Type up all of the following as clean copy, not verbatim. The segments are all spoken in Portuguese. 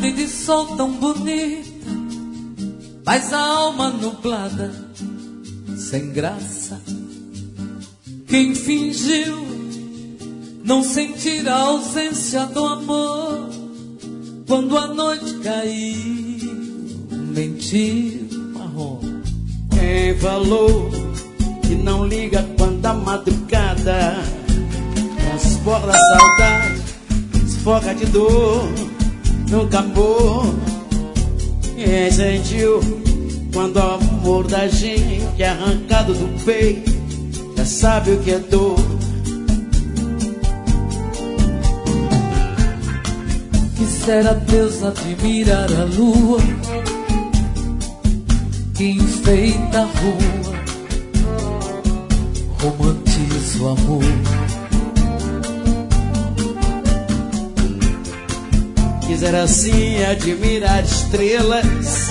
tarde de sol tão bonita, mas a alma nublada, sem graça. Quem fingiu não sentir a ausência do amor, quando a noite caiu, mentiu, marrom. Quem falou que não liga quando a madrugada transporta a saudade, desfoca de dor, nunca amor. Quem sentiu quando o amor da gente é arrancado do peito, já sabe o que é dor. Quisera Deus admirar a lua que enfeita a rua, romantiza o amor. Quisera assim admirar estrelas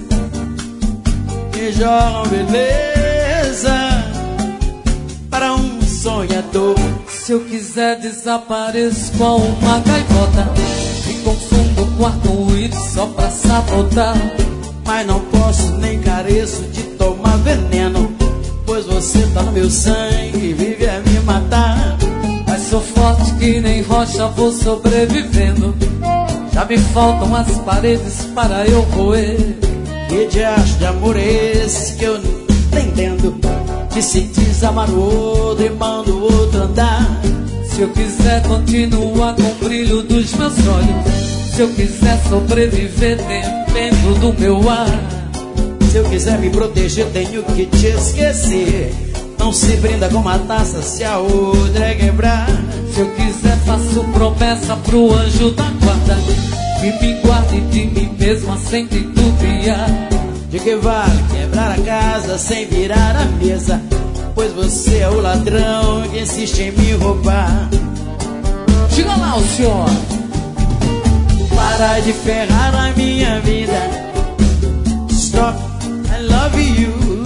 que jogam beleza para um sonhador. Se eu quiser desapareço com uma gaivota e confundo o arco-íris só pra sabotar. Mas não posso nem careço de tomar veneno, pois você tá no meu sangue e vive a me matar. Mas sou forte que nem rocha, vou sobrevivendo. Já me faltam as paredes para eu roer. Que diacho de amor é esse que eu não entendo, que se diz amar o outro e manda o outro andar? Se eu quiser continuar com o brilho dos meus olhos, se eu quiser sobreviver dependo do meu ar. Se eu quiser me proteger tenho que te esquecer. Não se brinda com uma taça se a outra é quebrar. Se eu quiser faço promessa pro anjo da guarda, que me guarde de mim mesma sem titubear. De que vale quebrar a casa sem virar a mesa, pois você é o ladrão que insiste em me roubar. Diga lá o senhor. Para de ferrar a minha vida. Stop, I love you.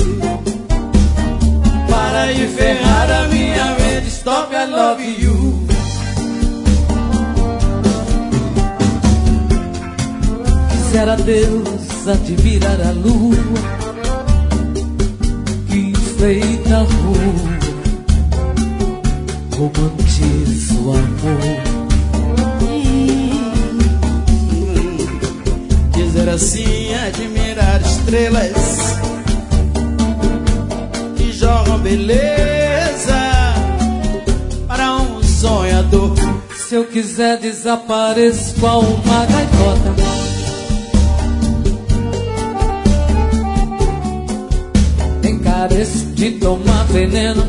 Para de ferrar a minha vida. Stop, I love you. Quisera Deus admirar a lua que enfeita a rua, romantiza o amor. Quiser assim admirar estrelas que jogam beleza para um sonhador. Se eu quiser desapareço com uma gaivota, careço de tomar veneno,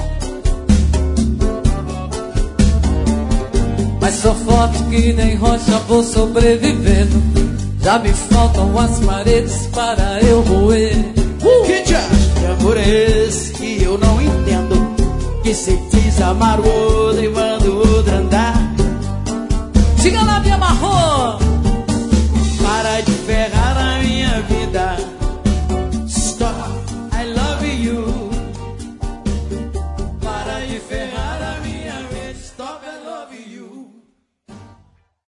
mas sou forte que nem rocha, vou sobrevivendo. Já me faltam as paredes para eu roer. Que diacho de amor é esse que eu não entendo, que se diz amar o outro e manda o outro andar?